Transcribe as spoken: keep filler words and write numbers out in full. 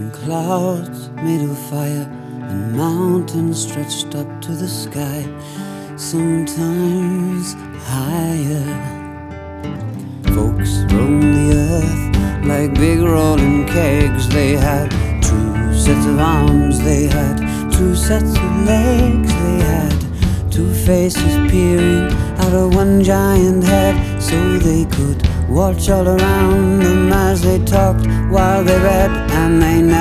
Clouds made of fire and mountains stretched up to the sky, sometimes higher. Folks roamed the earth like big rolling kegs. They had two sets of arms, they had two sets of legs, they had two faces peering out of one giant head, so they could watch all around them as they talked while they read, and they never